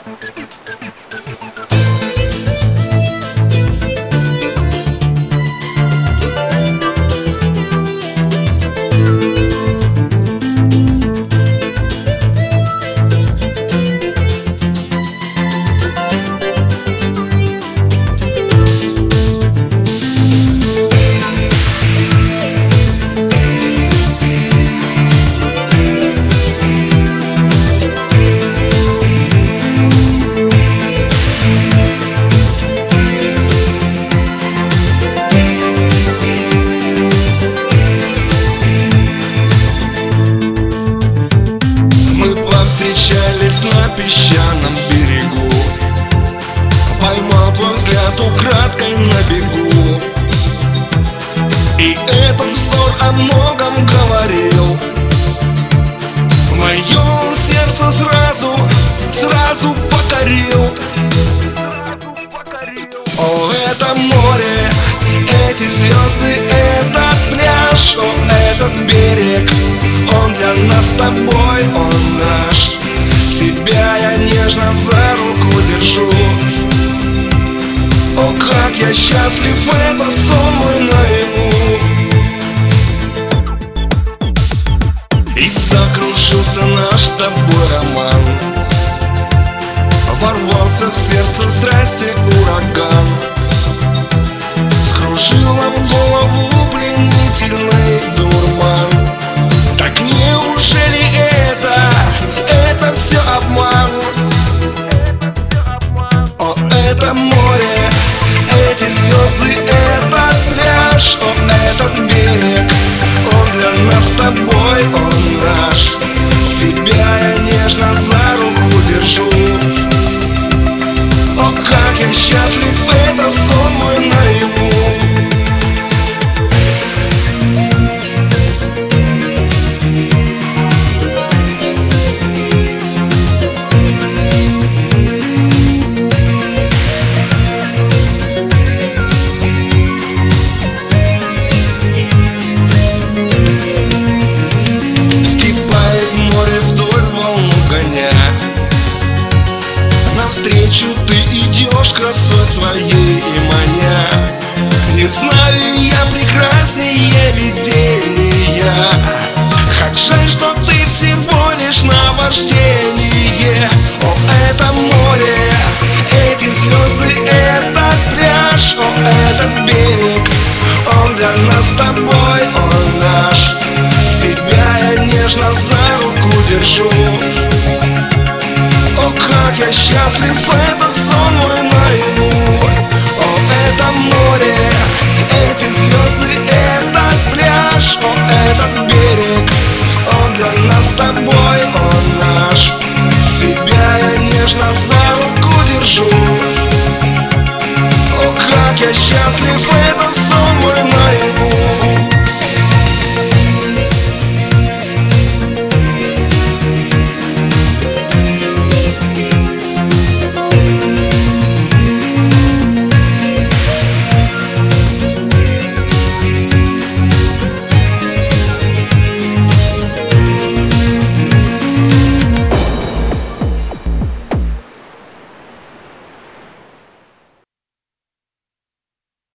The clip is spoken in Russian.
Встречались на песчаном берегу, поймал твой взгляд украдкой на бегу. И этот взор о многом говорил. Мое сердце сразу покорил. О, это море, эти звезды, этот пляж, о, этот берег, он для нас с тобой, он наш. Тебя я нежно за руку держу. О, как я счастлив, это сон мой наяву. И закружился наш с тобой роман, ворвался в сердце страсти ураган, скружил нам голову пленительный дурман. Так неужели это все обман? О, это море, эти звезды, этот пляж, о, этот берег, он для нас с тобой, он наш. Тебя я нежно за руку держу. О, как я счастлив, это сон мой наяву. Навстречу ты идешь красой своей и маня. Не знаю я прекраснее видения, хоть жаль, что ты всего лишь наваждение. О, это море, эти звезды, этот пляж, о, этот берег, он для нас с тобой, он наш. Тебя я нежно за руку держу. О, как я счастлив, это сон мой наяву. О, это море, эти звезды, этот пляж,